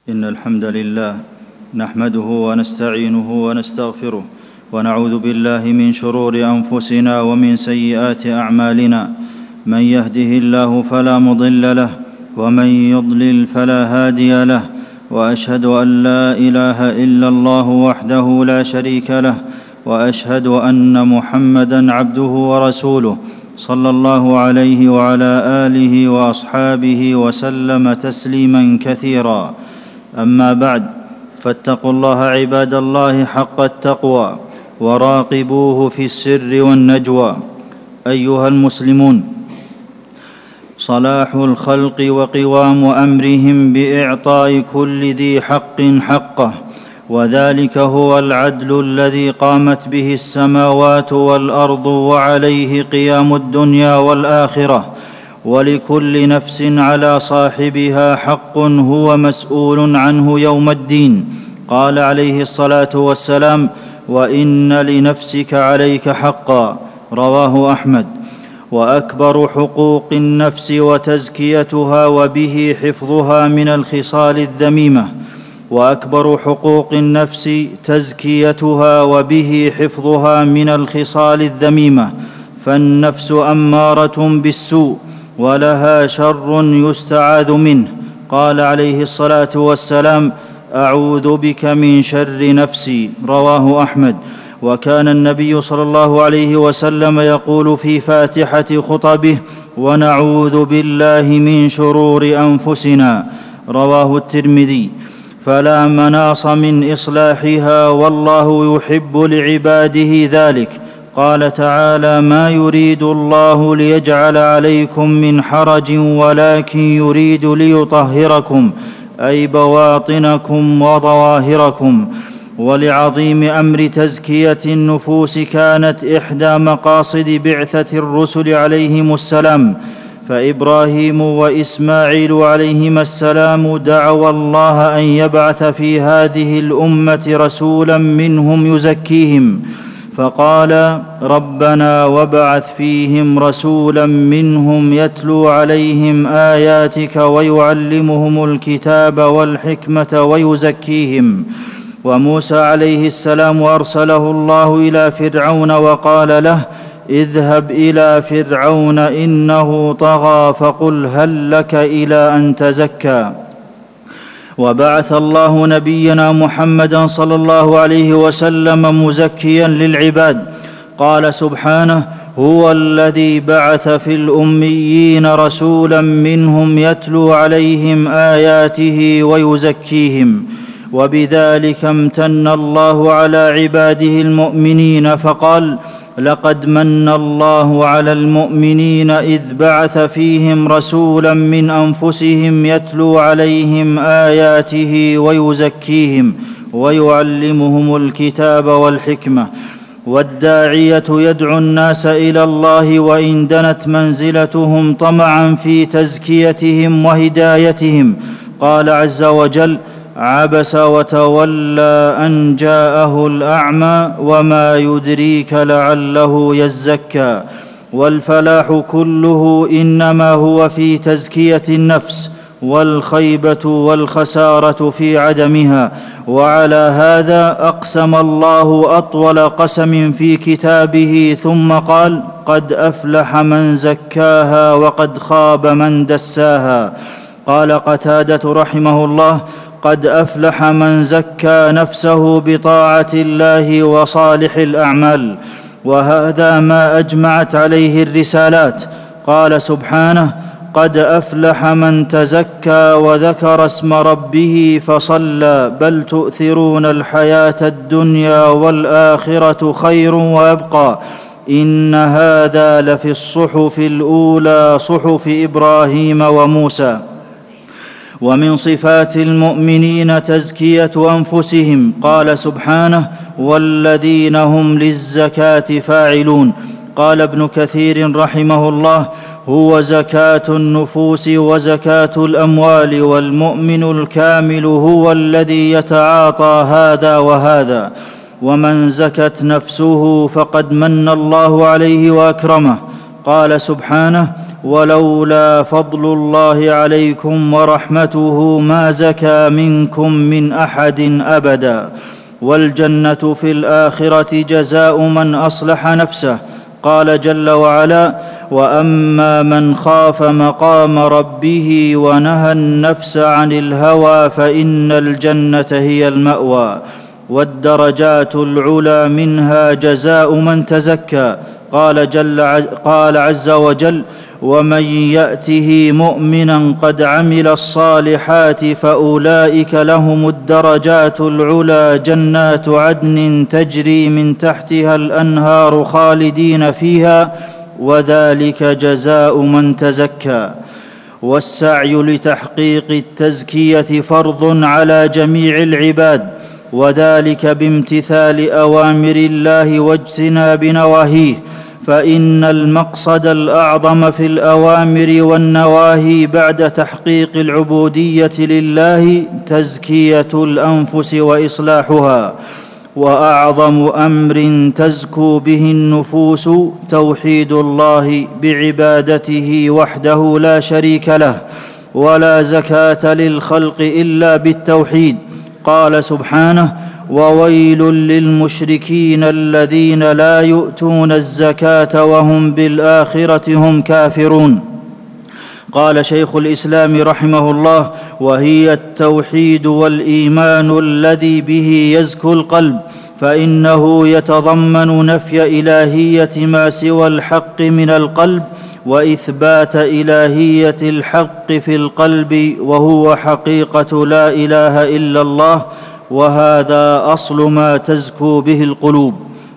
إن الحمد لله نحمده ونستعينه ونستغفره ونعوذ بالله من شرور أنفسنا ومن سيئات أعمالنا. من يهده الله فلا مضل له ومن يضلل فلا هادي له، وأشهد أن لا إله إلا الله وحده لا شريك له، وأشهد أن محمدًا عبده ورسوله صلى الله عليه وعلى آله وأصحابه وسلم تسليمًا كثيرا. أما بعد، فاتقوا الله عباد الله حق التقوى وراقبوه في السر والنجوى. أيها المسلمون، صلاح الخلق وقوام أمرهم بإعطاء كل ذي حق حقه، وذلك هو العدل الذي قامت به السماوات والأرض، وعليه قيام الدنيا والآخرة، ولكل نفس على صاحبها حق هو مسؤول عنه يوم الدين. قال عليه الصلاة والسلام: وإن لنفسك عليك حقا، رواه أحمد. وأكبر حقوق النفس وتزكيتها وبه حفظها من الخصال الذميمة، وأكبر حقوق النفس تزكيتها وبه حفظها من الخصال الذميمة، فالنفس أمارة بالسوء ولها شر يستعاذ منه. قال عليه الصلاة والسلام: أعوذ بك من شر نفسي، رواه أحمد. وكان النبي صلى الله عليه وسلم يقول في فاتحة خطبه: ونعوذ بالله من شرور أنفسنا، رواه الترمذي. فلا مناص من إصلاحها، والله يحب لعباده ذلك. قال تعالى: ما يريد الله ليجعل عليكم من حرج، ولكن يريد ليطهركم، أي بواطنكم وظواهركم. ولعظيم أمر تزكية النفوس كانت إحدى مقاصد بعثة الرسل عليهم السلام، فإبراهيم وإسماعيل عليهما السلام دعوا الله أن يبعث في هذه الأمة رسولا منهم يزكيهم، فقال: ربنا وابعث فيهم رسولا منهم يتلو عليهم آياتك ويعلمهم الكتاب والحكمة ويزكيهم. وموسى عليه السلام أرسله الله إلى فرعون وقال له: اذهب إلى فرعون إنه طغى فقل هل لك إلى أن تزكى. وبعث الله نبينا محمدًا صلى الله عليه وسلم مزكيا للعباد. قال سبحانه: هو الذي بعث في الأميين رسولا منهم يتلو عليهم آياته ويزكيهم. وبذلك امتن الله على عباده المؤمنين، فقال: لقد من الله على المؤمنين إذ بعث فيهم رسولا من أنفسهم يتلو عليهم آياته ويزكيهم ويعلمهم الكتاب والحكمة. والداعية يدعو الناس إلى الله وإن دنت منزلتهم طمعا في تزكيتهم وهدايتهم. قال عز وجل: عبس وتولى أن جاءه الأعمى وما يدريك لعله يزكى. والفلاح كله إنما هو في تزكية النفس، والخيبة والخسارة في عدمها. وعلى هذا أقسم الله أطول قسم في كتابه، ثم قال: قد أفلح من زكاها وقد خاب من دساها. قال قتادة رحمه الله: قد أفلح من زكى نفسه بطاعة الله وصالح الأعمال. وهذا ما أجمعت عليه الرسالات. قال سبحانه: قد أفلح من تزكى وذكر اسم ربه فصلى، بل تؤثرون الحياة الدنيا والآخرة خير وأبقى، إن هذا لفي الصحف الأولى صحف إبراهيم وموسى. ومن صفات المؤمنين تزكية أنفسهم. قال سبحانه: والذين هم للزكاة فاعلون. قال ابن كثير رحمه الله: هو زكاة النفوس وزكاة الأموال، والمؤمن الكامل هو الذي يتعاطى هذا وهذا. ومن زكت نفسه فقد من الله عليه وأكرمه. قال سبحانه: ولولا فضل الله عليكم ورحمته ما زكى منكم من أحد أبدا. والجنة في الآخرة جزاء من أصلح نفسه. قال جل وعلا: وأما من خاف مقام ربه ونهى النفس عن الهوى فإن الجنة هي المأوى. والدرجات العلى منها جزاء من تزكى. قال عز وجل: ومن يأته مؤمنا قد عمل الصالحات فأولئك لهم الدرجات العلى جنات عدن تجري من تحتها الأنهار خالدين فيها وذلك جزاء من تزكى. والسعي لتحقيق التزكية فرض على جميع العباد، وذلك بامتثال أوامر الله واجتناب نواهيه، فإن المقصد الأعظم في الأوامر والنواهي بعد تحقيق العبودية لله تزكية الأنفس وإصلاحها. وأعظم أمر تزكو به النفوس توحيد الله بعبادته وحده لا شريك له، ولا زكاة للخلق إلا بالتوحيد. قال سبحانه: وويل للمشركين الذين لا يؤتون الزكاة وهم بالآخرة هم كافرون. قال شيخ الإسلام رحمه الله: وهي التوحيد والإيمان الذي به يزكو القلب، فإنه يتضمن نفي إلهية ما سوى الحق من القلب وإثبات إلهية الحق في القلب، وهو حقيقة لا إله إلا الله، وهذا أصل ما تزكو به القلوب.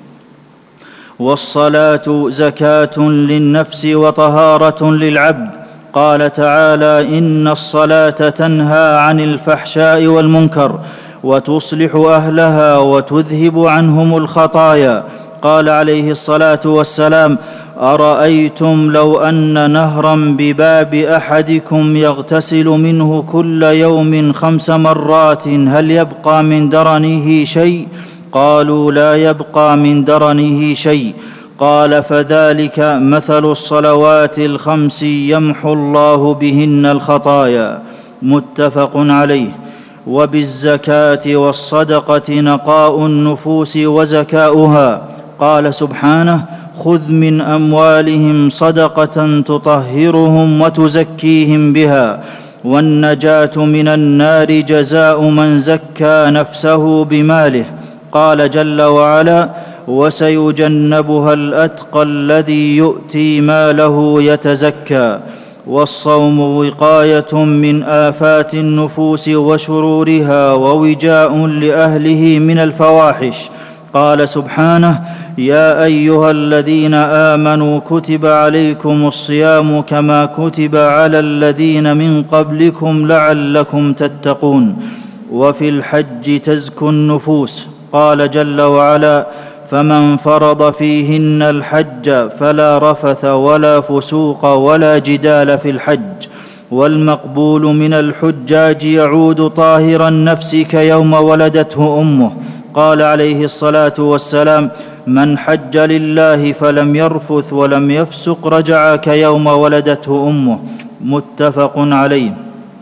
والصلاة زكاة للنفس وطهارة للعبد. قال تعالى: إن الصلاة تنهى عن الفحشاء والمنكر وتصلح أهلها وتذهب عنهم الخطايا. قال عليه الصلاة والسلام: أرأيتم لو أن نهرا بباب أحدكم يغتسل منه كل يوم 5 مرات هل يبقى من درنه شيء؟ قالوا: لا يبقى من درنه شيء. قال: فذلك مثل الصلوات ال5 يمحو الله بهن الخطايا. متفق عليه. وبالزكاة والصدقة نقاء النفوس وزكاؤها. قال سبحانه: خذ من أموالهم صدقة تطهرهم وتزكيهم بها. والنجاة من النار جزاء من زكى نفسه بماله. قال جل وعلا: وسيجنبها الأتقى الذي يؤتي ماله يتزكى. والصوم وقاية من آفات النفوس وشرورها ووجاء لأهله من الفواحش. قال سبحانه: يا أيها الذين آمنوا كتب عليكم الصيام كما كتب على الذين من قبلكم لعلكم تتقون. وفي الحج تزكو النفوس. قال جل وعلا: فمن فرض فيهن الحج فلا رفث ولا فسوق ولا جدال في الحج. والمقبول من الحجاج يعود طاهر النفس كيوم ولدته أمه. قال عليه الصلاة والسلام: من حج لله فلم يرفث ولم يفسق رجع كيوم ولدته أمه. متفق عليه.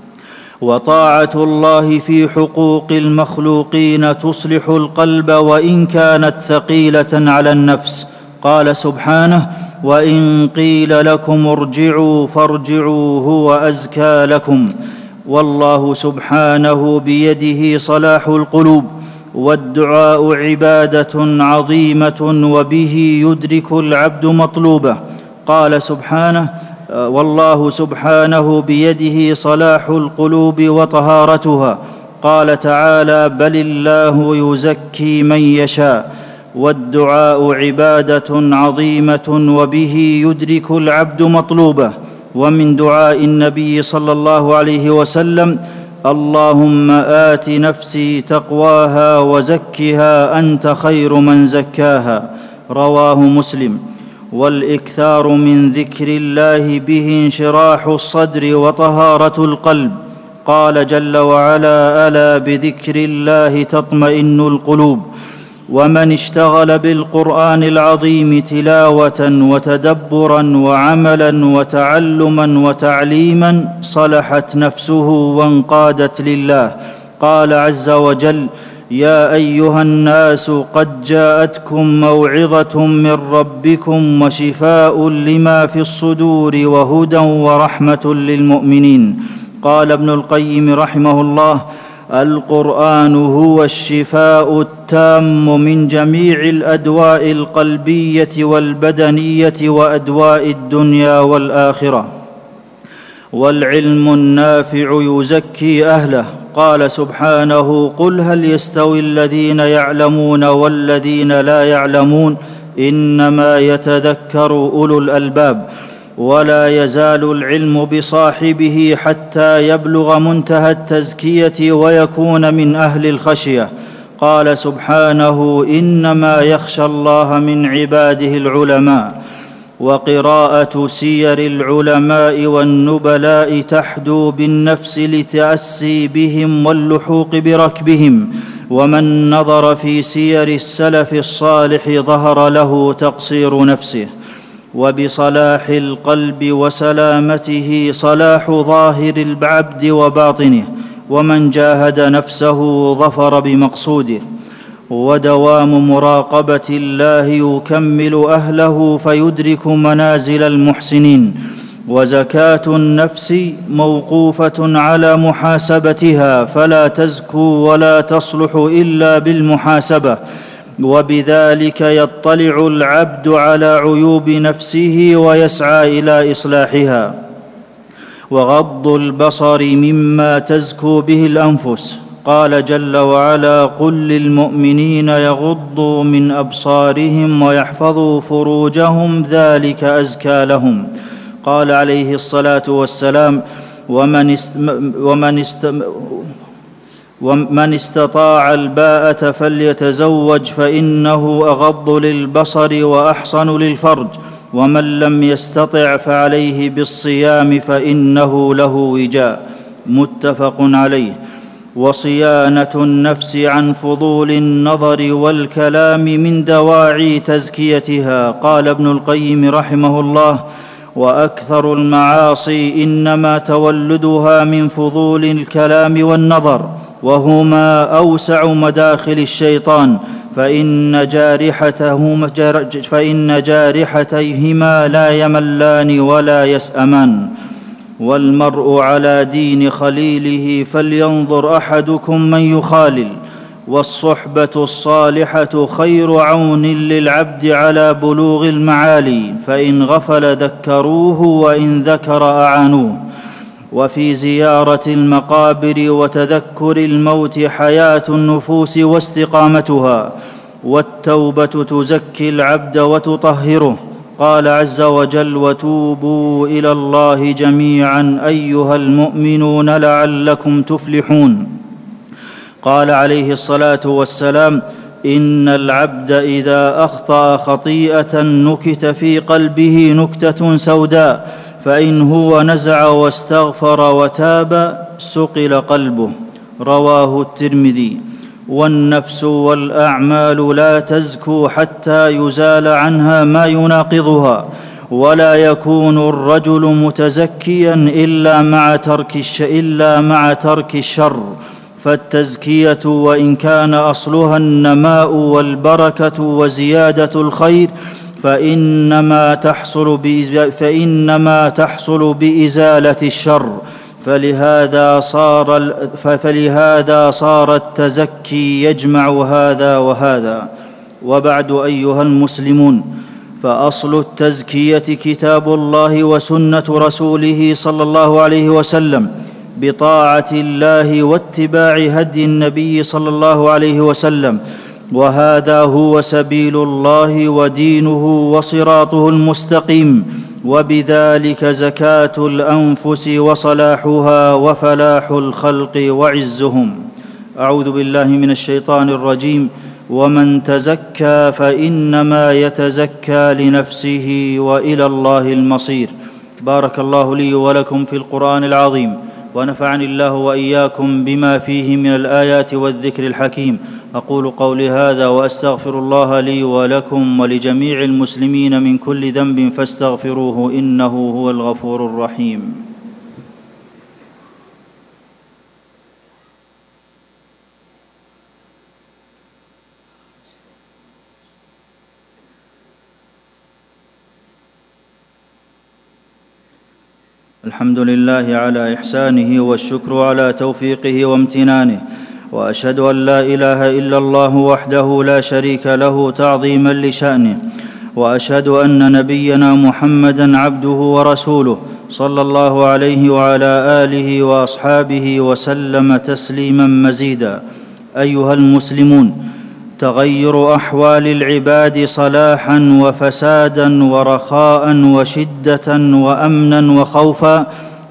وطاعة الله في حقوق المخلوقين تصلح القلب وإن كانت ثقيلة على النفس. قال سبحانه: وإن قيل لكم ارجعوا فارجعوا هو أزكى لكم. والله سبحانه بيده صلاح القلوب. والدعاء عبادة عظيمة وبه يدرك العبد مطلوبه. قال سبحانه: والله سبحانه بيده صلاح القلوب وطهارتها. قال تعالى: بل الله يزكي من يشاء. والدعاء عبادة عظيمة وبه يدرك العبد مطلوبه. ومن دعاء النبي صلى الله عليه وسلم: اللهم آت نفسي تقواها وزكها أنت خير من زكاها. رواه مسلم. والإكثار من ذكر الله به انشراح الصدر وطهارة القلب. قال جل وعلا: ألا بذكر الله تطمئن القلوب. ومن اشتغل بالقرآن العظيم تلاوة وتدبرا وعملا وتعلما وتعليما صلحت نفسه وانقادت لله. قال عز وجل: يا أيها الناس قد جاءتكم موعظة من ربكم وشفاء لما في الصدور وهدى ورحمة للمؤمنين. قال ابن القيم رحمه الله: القرآن هو الشفاء التام من جميع الأدواء القلبية والبدنية وأدواء الدنيا والآخرة، والعلم النافع يزكي أهله. قال سبحانه: قل هل يستوي الذين يعلمون والذين لا يعلمون إنما يتذكر أولو الألباب. ولا يزال العلم بصاحبه حتى يبلغ منتهى التزكية ويكون من أهل الخشية. قال سبحانه: إنما يخشى الله من عباده العلماء. وقراءة سير العلماء والنبلاء تحدو بالنفس لتأسي بهم واللحوق بركبهم، ومن نظر في سير السلف الصالح ظهر له تقصير نفسه. وبصلاح القلب وسلامته صلاح ظاهر العبد وباطنه، ومن جاهد نفسه ظفر بمقصوده. ودوام مراقبة الله يكمل أهله فيدرك منازل المحسنين. وزكاة النفس موقوفة على محاسبتها، فلا تزكو ولا تصلح إلا بالمحاسبة، وبذلك يطلع العبد على عيوب نفسه ويسعى إلى إصلاحها. وغض البصر مما تزكو به الأنفس. قال جل وعلا: قل للمؤمنين يغضوا من أبصارهم ويحفظوا فروجهم ذلك أزكى لهم. قال عليه الصلاة والسلام: ومن استطاع الباءة فليتزوج فإنه أغض للبصر وأحصن للفرج، ومن لم يستطع فعليه بالصيام فإنه له وجاء. متفق عليه. وصيانة النفس عن فضول النظر والكلام من دواعي تزكيتها. قال ابن القيم رحمه الله: وأكثر المعاصي إنما تولدها من فضول الكلام والنظر، وهما أوسع مداخل الشيطان، فإن جارحتيهما لا يملان ولا يسأمان. والمرء على دين خليله فلينظر أحدكم من يخالل. والصحبة الصالحة خير عون للعبد على بلوغ المعالي، فإن غفل ذكروه وإن ذكر أعانوه. وفي زيارة المقابر وتذكر الموت حياة النفوس واستقامتها، والتوبة تزكي العبد وتطهره. قال عز وجل: وتوبوا إلى الله جميعا أيها المؤمنون لعلكم تفلحون. قال عليه الصلاة والسلام: إن العبد إذا أخطأ خطيئة نكت في قلبه نكتة سوداء، فإن هو نزع واستغفر وتاب سقل قلبه. رواه الترمذي. والنفس والأعمال لا تزكو حتى يزال عنها ما يناقضها، ولا يكون الرجل متزكيا إلا مع ترك الشر. فالتزكية وإن كان أصلها النماء والبركة وزيادة الخير فإنما تحصل بإزالة الشر، فلهذا صار التزكي يجمع هذا وهذا. وبعد أيها المسلمون، فأصل التزكية كتاب الله وسنة رسوله صلى الله عليه وسلم بطاعة الله واتباع هدي النبي صلى الله عليه وسلم، وهذا هو سبيل الله ودينه وصراطه المستقيم، وبذلك زكاة الأنفس وصلاحها وفلاح الخلق وعزهم. أعوذ بالله من الشيطان الرجيم. ومن تزكى فإنما يتزكى لنفسه وإلى الله المصير. بارك الله لي ولكم في القرآن العظيم، ونفعني الله وإياكم بما فيه من الآيات والذكر الحكيم، أقول قولي هذا وأستغفر الله لي ولكم ولجميع المسلمين من كل ذنب فاستغفروه إنه هو الغفور الرحيم. الحمد لله على إحسانه والشكر على توفيقه وامتنانه، وأشهد أن لا إله إلا الله وحده لا شريك له تعظيما لشأنه، وأشهد أن نبينا محمدًا عبده ورسوله صلى الله عليه وعلى آله وأصحابه وسلم تسليما مزيدا. أيها المسلمون، تغير أحوال العباد صلاحًا وفسادًا ورخاءً وشدة وأمنًا وخوفًا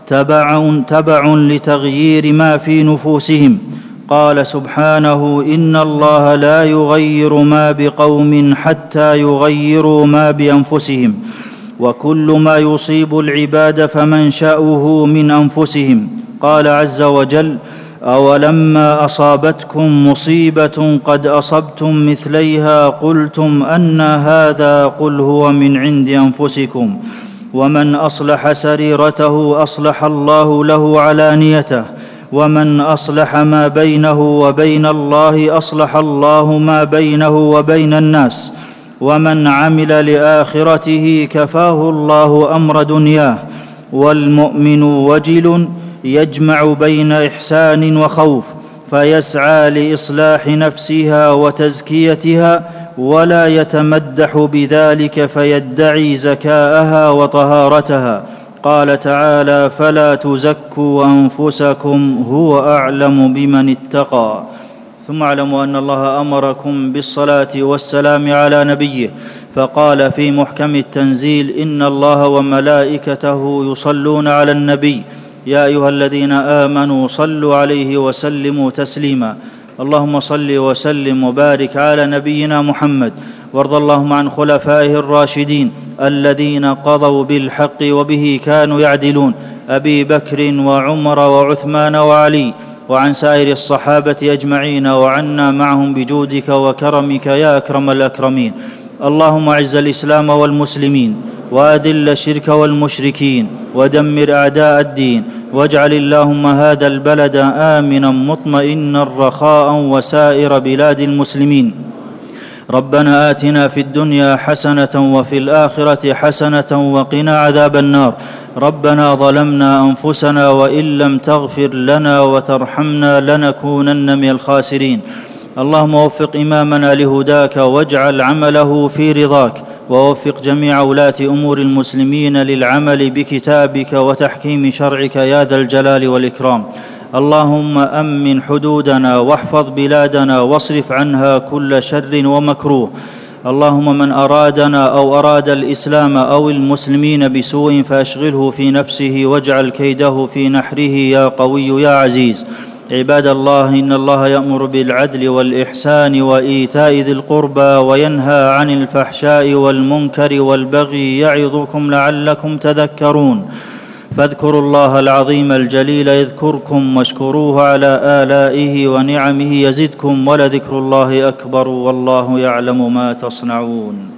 تبع لتغيير ما في نفوسهم. قال سبحانه: إن الله لا يغير ما بقوم حتى يغيروا ما بأنفسهم، وكل ما يصيب العباد فمنشأه من أنفسهم. قال عز وجل: أولما أصابتكم مصيبة قد أصبتم مثليها قلتم أنى هذا قل هو من عند أنفسكم، ومن أصلح سريرته أصلح الله له علانيته، ومن أصلح ما بينه وبين الله أصلح الله ما بينه وبين الناس، ومن عمل لآخرته كفاه الله أمر دنياه. والمؤمن وجل يجمع بين إحسان وخوف، فيسعى لإصلاح نفسها وتزكيتها، ولا يتمدح بذلك فيدعي زكاءها وطهارتها. قال تعالى: فلا تزكوا أنفسكم هو أعلم بمن اتقى. ثم اعلموا أن الله أمركم بالصلاة والسلام على نبيه، فقال في محكم التنزيل: إن الله وملائكته يصلون على النبي يا أيها الذين آمنوا صلوا عليه وسلموا تسليما. اللهم صل وسلم وبارك على نبينا محمد، وارض اللهم عن خلفائه الراشدين الذين قضوا بالحق وبه كانوا يعدلون، أبي بكر وعمر وعثمان وعلي، وعن سائر الصحابة أجمعين، وعنا معهم بجودك وكرمك يا أكرم الأكرمين. اللهم أعز الإسلام والمسلمين، وأذل الشرك والمشركين، ودمر أعداء الدين، واجعل اللهم هذا البلد آمنا مطمئنا رخاء وسائر بلاد المسلمين. ربنا آتنا في الدنيا حسنة وفي الآخرة حسنة وقنا عذاب النار. ربنا ظلمنا أنفسنا وإن لم تغفر لنا وترحمنا لنكونن من الخاسرين. اللهم وفق إمامنا لهداك، واجعل عمله في رضاك، ووفق جميع ولاة أمور المسلمين للعمل بكتابك وتحكيم شرعك يا ذا الجلال والإكرام. اللهم أمن حدودنا، واحفظ بلادنا، واصرف عنها كل شر ومكروه. اللهم من أرادنا أو أراد الإسلام أو المسلمين بسوء فأشغله في نفسه، واجعل كيده في نحره يا قوي يا عزيز. عباد الله، إن الله يأمر بالعدل والإحسان وإيتاء ذي القربى، وينهى عن الفحشاء والمنكر والبغي، يعظكم لعلكم تذكرون. فاذكروا الله العظيم الجليل يذكركم، واشكروه على آلائه ونعمه يزدكم، ولذكر الله أكبر، والله يعلم ما تصنعون.